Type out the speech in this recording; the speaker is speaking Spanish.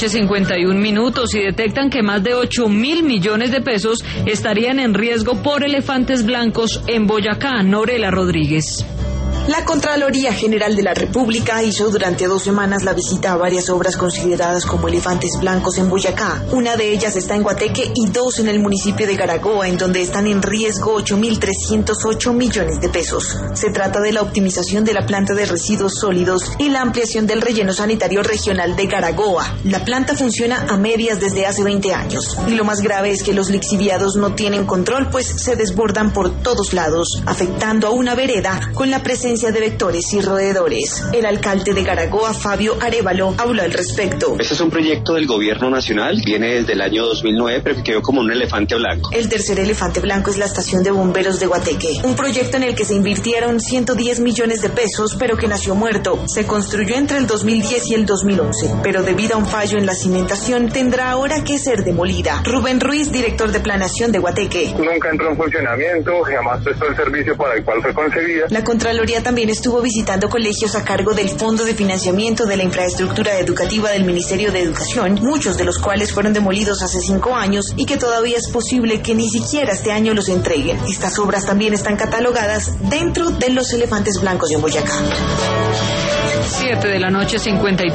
51 minutos y detectan que más de 8.000 millones de pesos estarían en riesgo por elefantes blancos en Boyacá. Norela Rodríguez. La Contraloría General de la República hizo durante 2 semanas la visita a varias obras consideradas como elefantes blancos en Boyacá. Una de ellas está en Guateque y 2 en el municipio de Garagoa, en donde están en riesgo 8.308 millones de pesos. Se trata de la optimización de la planta de residuos sólidos y la ampliación del relleno sanitario regional de Garagoa. La planta funciona a medias desde hace 20 años. Y lo más grave es que los lixiviados no tienen control, pues se desbordan por todos lados, afectando a una vereda con la presencia de vectores y roedores. El alcalde de Garagoa, Fabio Arévalo, habló al respecto. Este es un proyecto del gobierno nacional, viene desde el año 2009, pero quedó como un elefante blanco. El tercer elefante blanco es la estación de bomberos de Guateque, un proyecto en el que se invirtieron 110 millones de pesos, pero que nació muerto. Se construyó entre el 2010 y el 2011, pero debido a un fallo en la cimentación, tendrá ahora que ser demolida. Rubén Ruiz, director de Planación de Guateque. Nunca entró en funcionamiento, jamás prestó el servicio para el cual fue concebida. La Contraloría también estuvo visitando colegios a cargo del Fondo de Financiamiento de la Infraestructura Educativa del Ministerio de Educación, muchos de los cuales fueron demolidos hace 5 años y que todavía es posible que ni siquiera este año los entreguen. Estas obras también están catalogadas dentro de los elefantes blancos de Boyacá. 7 de la noche, 53